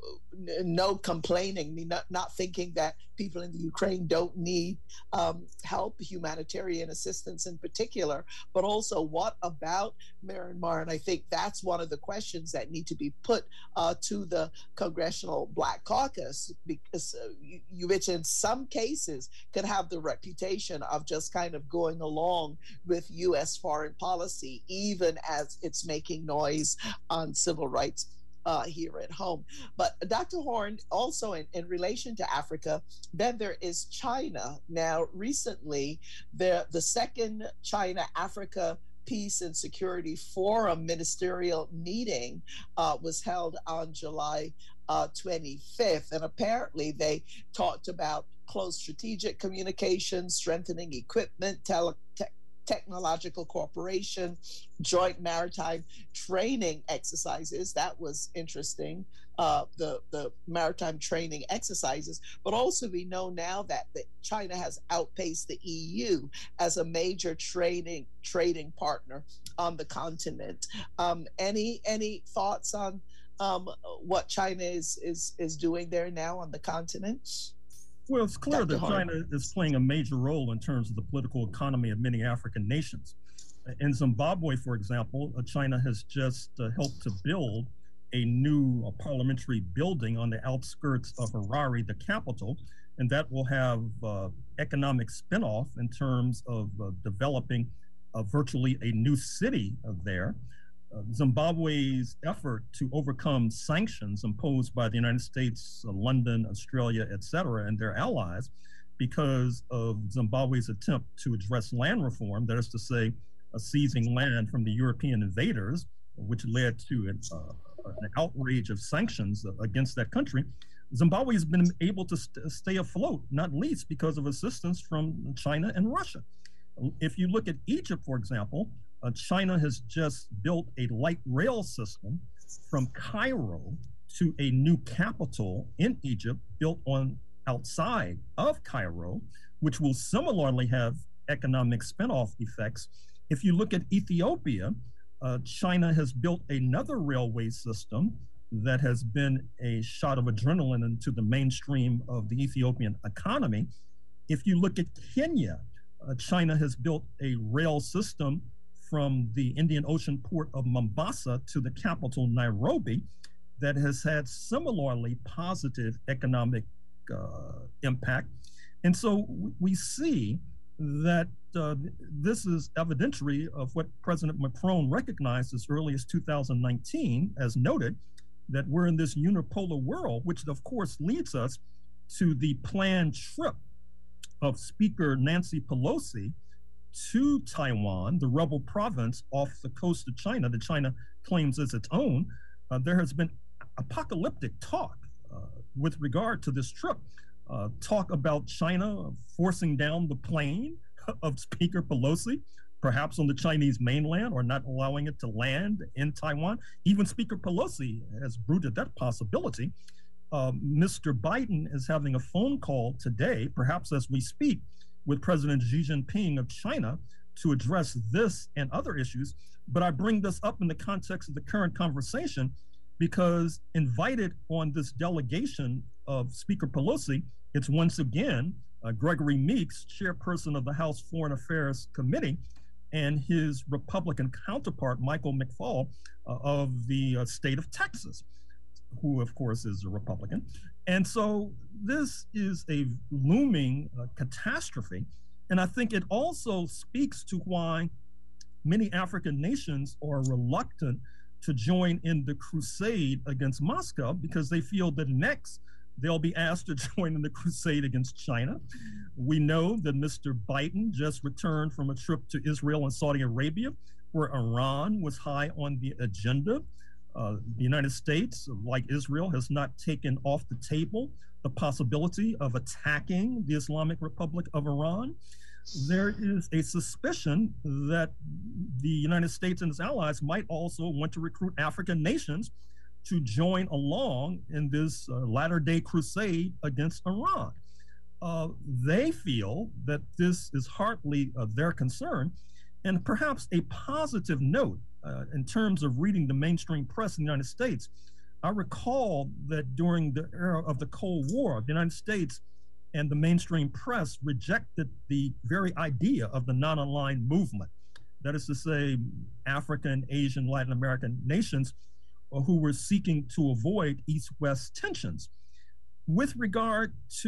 Speaker 5: no complaining, I mean, not, not thinking that people in the Ukraine don't need um, help, humanitarian assistance in particular, but also what about Myanmar? And I think that's one of the questions that need to be put uh, to the Congressional Black Caucus, because uh, you, you which in some cases could have the reputation of just kind of going along with U S foreign policy, even as it's making noise on civil rights Uh, here at home. But Doctor Horne, also in, in relation to Africa, then there is China. Now, recently, the, the second China-Africa Peace and Security Forum ministerial meeting uh, was held on July uh, twenty-fifth. And apparently they talked about close strategic communication, strengthening equipment, tele- te- technological cooperation, joint maritime training exercises. That was interesting, uh, the, the maritime training exercises. But also we know now that the, China has outpaced the E U as a major training trading partner on the continent. Um, any any thoughts on um, what China is, is, is doing there now on the continent?
Speaker 19: Well, it's clear
Speaker 5: Doctor
Speaker 19: that
Speaker 5: Hart.
Speaker 19: China is playing a major role in terms of the political economy of many African nations. In Zimbabwe, for example, uh, China has just uh, helped to build a new uh, parliamentary building on the outskirts of Harare, the capital, and that will have uh, economic spinoff in terms of uh, developing uh, virtually a new city uh, there. Uh, Zimbabwe's effort to overcome sanctions imposed by the United States, uh, London, Australia, et cetera, and their allies because of Zimbabwe's attempt to address land reform, that is to say, uh, seizing land from the European invaders, which led to an, uh, an outrage of sanctions against that country. Zimbabwe has been able to st- stay afloat, not least because of assistance from China and Russia. If you look at Egypt, for example, uh, China has just built a light rail system from Cairo to a new capital in Egypt built on outside of Cairo, which will similarly have economic spinoff effects. If you look at Ethiopia, uh, China has built another railway system that has been a shot of adrenaline into the mainstream of the Ethiopian economy. If you look at Kenya, uh, China has built a rail system from the Indian Ocean port of Mombasa to the capital, Nairobi, that has had similarly positive economic uh, impact. And so we see that uh, this is evidentiary of what President Macron recognized as early as two thousand nineteen, as noted, that we're in this unipolar world, which of course leads us to the planned trip of Speaker Nancy Pelosi to Taiwan, the rebel province off the coast of China that China claims as its own. Uh, there has been apocalyptic talk uh, with regard to this trip. Uh, talk about China forcing down the plane of Speaker Pelosi, perhaps on the Chinese mainland, or not allowing it to land in Taiwan. Even Speaker Pelosi has brooded that possibility. Uh, Mister Biden is having a phone call today, perhaps as we speak, with President Xi Jinping of China to address this and other issues. But I bring this up in the context of the current conversation because invited on this delegation of Speaker Pelosi, it's once again uh, Gregory Meeks, chairperson of the House Foreign Affairs Committee, and his Republican counterpart, Michael McFaul, uh, of the uh, state of Texas, who of course is a Republican. And so this is a looming uh, catastrophe. And I think it also speaks to why many African nations are reluctant to join in the crusade against Moscow, because they feel that next they'll be asked to join in the crusade against China. We know that Mister Biden just returned from a trip to Israel and Saudi Arabia, where Iran was high on the agenda. Uh, the United States, like Israel, has not taken off the table the possibility of attacking the Islamic Republic of Iran. There is a suspicion that the United States and its allies might also want to recruit African nations to join along in this uh, latter-day crusade against Iran. Uh, they feel that this is hardly uh, their concern. And perhaps a positive note uh, in terms of reading the mainstream press in the United States, I recall that during the era of the Cold War, the United States and the mainstream press rejected the very idea of the non-aligned movement. That is to say, African, Asian, Latin American nations who were seeking to avoid East-West tensions. With regard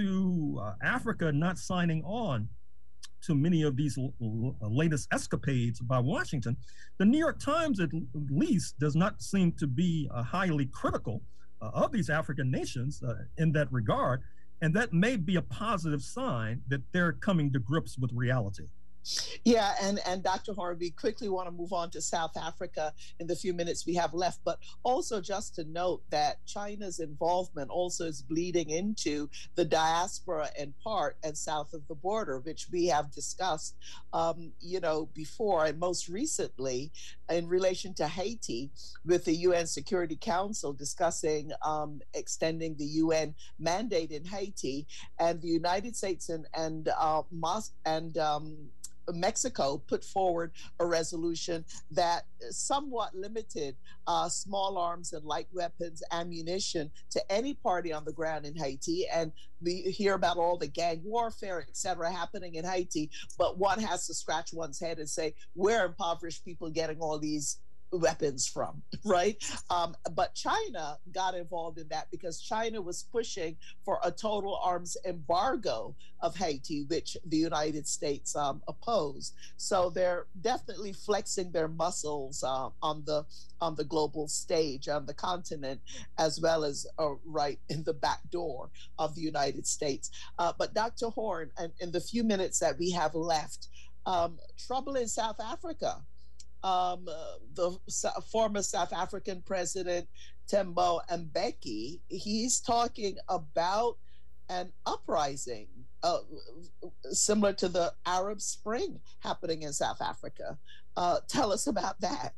Speaker 19: to uh, Africa not signing on to many of these l- l- latest escapades by Washington, the New York Times at least does not seem to be uh, highly critical uh, of these African nations uh, in that regard. And that may be a positive sign that they're coming to grips with reality.
Speaker 5: Yeah, and, and Doctor Hornby, quickly want to move on to South Africa in the few minutes we have left, but also just to note that China's involvement also is bleeding into the diaspora in part and south of the border, which we have discussed, um, you know, before, and most recently in relation to Haiti with the U N Security Council discussing um, extending the U N mandate in Haiti, and the United States and, and, uh, Mos- and um, Mexico put forward a resolution that somewhat limited uh, small arms and light weapons ammunition to any party on the ground in Haiti. And we hear about all the gang warfare, et cetera, happening in Haiti. But one has to scratch one's head and say, where are impoverished people getting all these weapons from, right? Um, but China got involved in that because China was pushing for a total arms embargo of Haiti, which the United States um, opposed. So they're definitely flexing their muscles uh, on the on the global stage, on the continent, as well as uh, right in the back door of the United States. Uh, but Doctor Horne, and in the few minutes that we have left, um, trouble in South Africa. Um, uh, the so- former South African president, Themba Mbeki, he's talking about an uprising uh, similar to the Arab Spring happening in South Africa. Uh, tell us about that.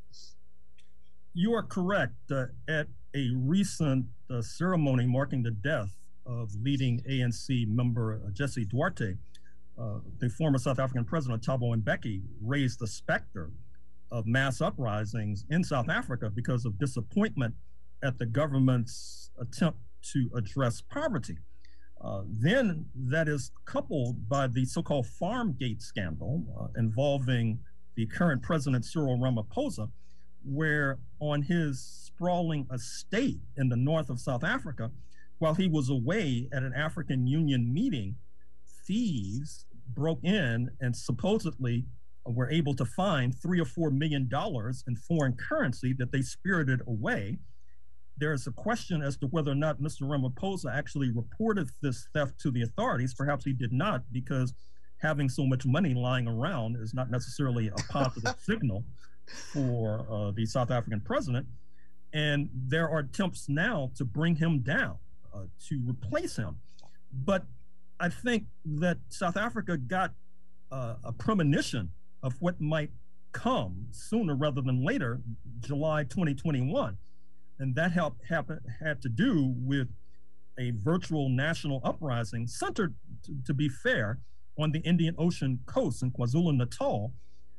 Speaker 19: You are correct. Uh, at a recent uh, ceremony marking the death of leading A N C member uh, Jesse Duarte, uh, the former South African president, Thabo Mbeki, raised the specter of mass uprisings in South Africa because of disappointment at the government's attempt to address poverty. Uh, then that is coupled by the so-called Farmgate scandal uh, involving the current president, Cyril Ramaphosa, where on his sprawling estate in the north of South Africa, while he was away at an African Union meeting, thieves broke in and supposedly were able to find three or four million dollars in foreign currency that they spirited away. There is a question as to whether or not Mister Ramaphosa actually reported this theft to the authorities. Perhaps he did not, because having so much money lying around is not necessarily a positive signal for uh, the South African president. And there are attempts now to bring him down, uh, to replace him. But I think that South Africa got uh, a premonition of what might come sooner rather than later, July twenty twenty-one. And that help, happen, had to do with a virtual national uprising centered, to, to be fair, on the Indian Ocean coast in KwaZulu-Natal,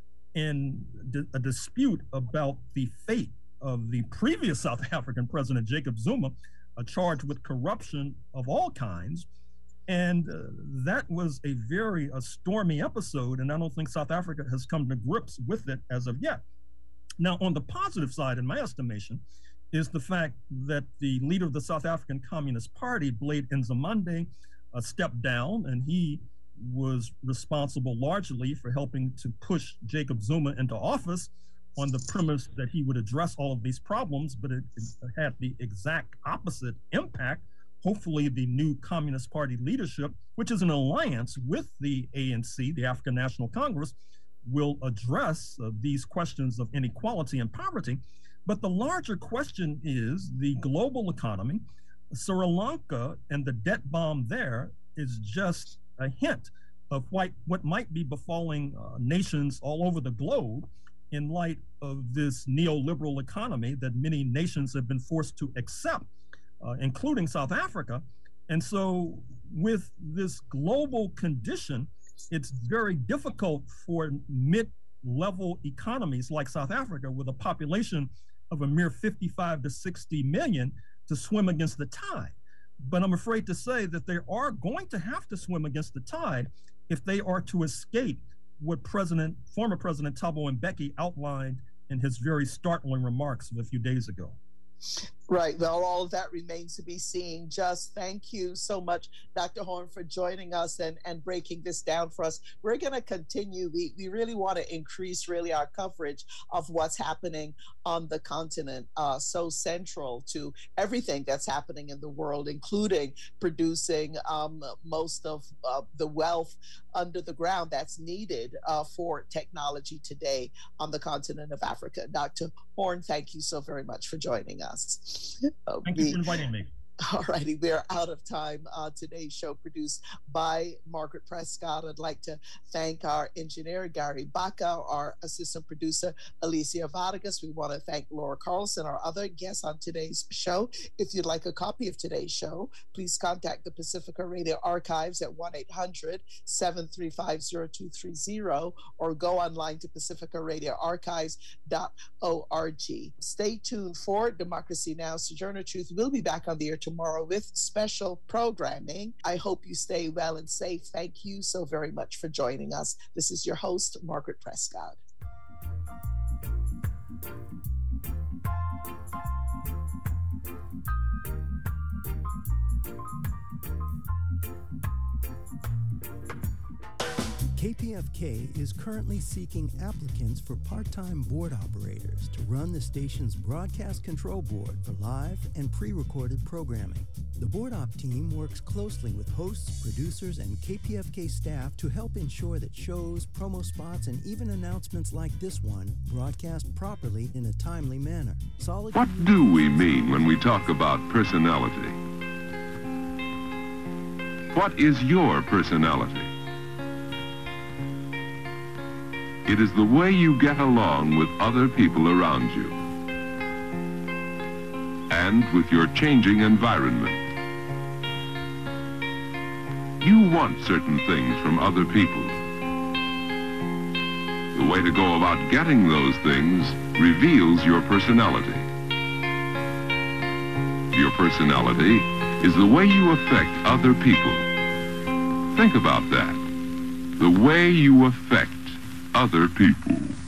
Speaker 19: in d- a dispute about the fate of the previous South African president, Jacob Zuma, uh, charged with corruption of all kinds. And uh, that was a very uh, stormy episode, and I don't think South Africa has come to grips with it as of yet. Now, on the positive side, in my estimation, is the fact that the leader of the South African Communist Party, Blade Nzimande, uh, stepped down, and he was responsible largely for helping to push Jacob Zuma into office on the premise that he would address all of these problems, but it, it had the exact opposite impact. Hopefully the new Communist Party leadership, which is an alliance with the A N C, the African National Congress, will address uh, these questions of inequality and poverty. But the larger question is the global economy. Sri Lanka and the debt bomb there is just a hint of what, what might be befalling uh, nations all over the globe in light of this neoliberal economy that many nations have been forced to accept, uh, including South Africa. And so with this global condition, it's very difficult for mid-level economies like South Africa, with a population of a mere fifty-five to sixty million, to swim against the tide. But I'm afraid to say that they are going to have to swim against the tide if they are to escape what President, former President Thabo Mbeki outlined in his very startling remarks of a few days ago.
Speaker 5: Right. Well, all of that remains to be seen. Just thank you so much, Doctor Horne, for joining us and, and breaking this down for us. We're going to continue. We, we really want to increase really our coverage of what's happening on the continent, uh, so central to everything that's happening in the world, including producing um, most of uh, the wealth under the ground that's needed uh, for technology today on the continent of Africa. Doctor Horne, thank you so very much for joining us. Uh,
Speaker 19: Thank
Speaker 5: we,
Speaker 19: you for inviting me.
Speaker 5: All righty, we're out of time. Uh, today's show produced by Margaret Prescott. I'd like to thank our engineer, Gary Baca, our assistant producer, Alicia Vargas. We want to thank Laura Carlson, our other guest on today's show. If you'd like a copy of today's show, please contact the Pacifica Radio Archives at one eight hundred, seven three five, zero two three zero or go online to pacifica radio archives dot org. Stay tuned for Democracy Now! Sojourner Truth will be back on the air tomorrow with special programming. I hope you stay well and safe. Thank you so very much for joining us. This is your host, Margaret Prescott.
Speaker 20: K P F K is currently seeking applicants for part-time board operators to run the station's broadcast control board for live and pre-recorded programming. The board op team works closely with hosts, producers, and K P F K staff to help ensure that shows, promo spots, and even announcements like this one broadcast properly in a timely manner. Solid
Speaker 21: what do we mean when we talk about personality? What is your personality? It is the way you get along with other people around you and with your changing environment. You want certain things from other people. The way to go about getting those things reveals your personality. Your personality is the way you affect other people. Think about that. The way you affect other people.